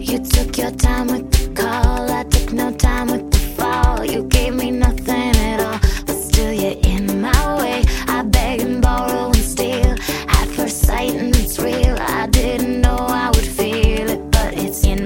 You took your time with the call, I took no time with the fall. You gave me no